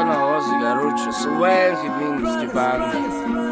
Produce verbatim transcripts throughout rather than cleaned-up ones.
Canavosi, короче, Swainski, Винницкий парни.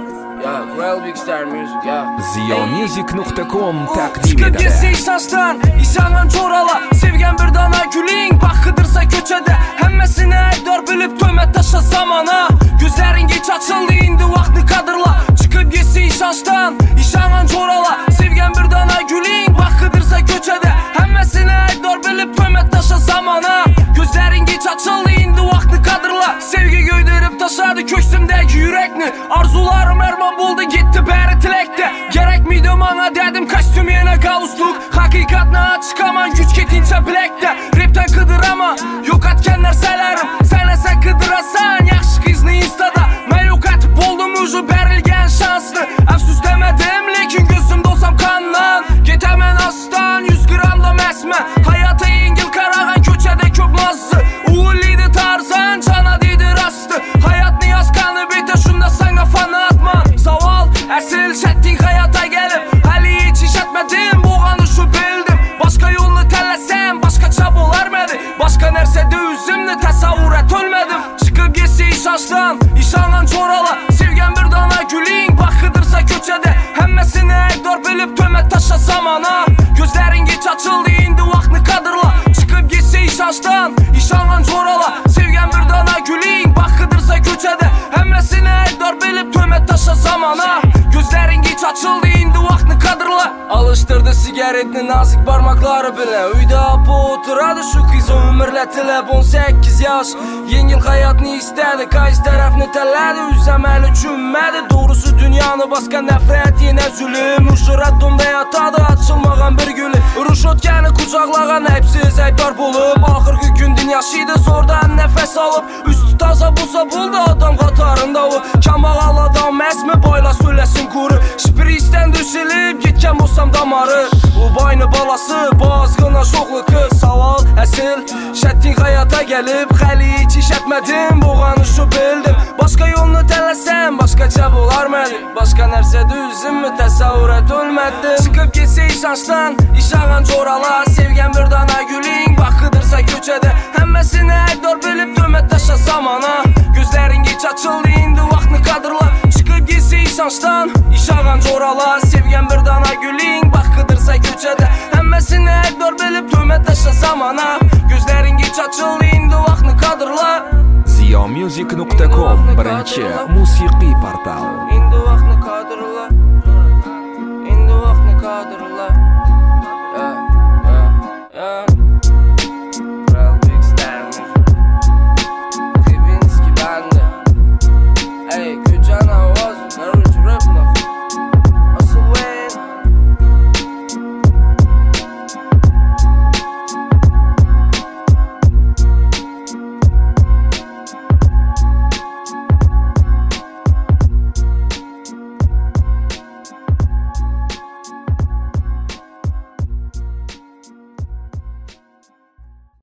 Ya, Quell Big Star Music, ya. Ziyomusic nokta com taqdim Çıkıp etadi. gitse işaçtan, işanan çoğrala. Sevgen bir dana gülün, bakıdırsa köçede. Hemmesini aybdar bilip töhmet taşa zamana. Gözlerin geç açıldı, indi vakti kadırla. Çıkıp gitse işaçtan, işanan çoğrala. Sevgen bir dana gülün, bakıdırsa köçede. Hemmesini aybdar bilip töhmet taşa zamana. Gözlerin geç açıldı, indi vakti kadırla. Sevgi göyderip taşadı köksümdeki yürekni. Arzularım erman buldu, gitti beri tilekte. Gerek miydi bana dedim, kostüm yine galstuk. Hakikatına çıkaman güç ketince bilekte. Rapten kıdırama, yok atken narselerim. Sen ese kıdırasan, yaxşı kızını instada. Ben yok atıp oldum ucu berilgen şanslı. Afsus demedim, lekin gözümde olsam kandan. Getemen astan, yüz gramda mesme. Hayata yengil karagan köçede köp mazı. Uğulliydi tarzan, cana deydi rastı. Hayat niyaz kanı bite, şunda sana fanı atman. Saval, esil şettin hayata gelip. Hali hiç iş etmedim, boğanı şu bildim. Başka yolunu tellesem, başka çabalar medi. Başka nersede üzümlü tesavvur et ölmedim. Çıkıp geçse iş açtan, işanan çoğrala. Sevgen bir dana gülün, bakıdırsa köçede. Hemmesini aybdar bilip töhmet taşa zamana. Gözlerin geç açıldı, indi vakti kadırla. Çıkıp geçse iş açtan, işanan çoğrala. Sevgen bir dana gülün, bakıdırsa köçede. Hemmesini aybdar bilip töhmet taşa zamana. Gözlerin geç açıldı, indi vakti kadırla. Alıştırdı sigaretini nazik parmakları bile. Uyda apı oturadı şu kız ömürletilep on sekiz yaş. Yengil hayatını istedi, kayız tarafını telledi. Üzemeli çünmedi, doğrusu dünyanı baskan nefret yine zulüm. Uşurat donda yatadı, açılmagan bir gülü. Ruş ötkeni kucaklagan hepsiz aybar bulup. Ahırkı gün yaşıydı zordan nefes alıp. Üstü taza bulsa buldu adam katarında o. Kamağal adam esmi boyla söylesin kuru. Şipiri isten düşülüp gitken bulsam damarı. O bayını balası boğazgına şoklu kız. Saval esil şettin hayata gelip. Hali hiç iş etmedim, boğanı şu bildim. Başka yolunu tellesem, başka çabalar medi. Başka nersede üzüm tesavvur et ölmedi. Çıkıp gitse işaçtan, işagan çoğrala. Sevgen bir dana gülün, bakıdırsa köçede. Hemmesini aybdar bilip töhmet taşa zamana. Gözlerin geç açıldı, indi vakti kadırla. Çıkıp gitse işaçtan, işagan çoğrala. Sevgen bir dana gülün, bakıdırsa köçede. Hemmesini aybdar bilip töhmet taşa zamana. Gözlerin geç açıldı, indi vakti kadırla. Ziyomusic nokta com birinchi musiqiy portal.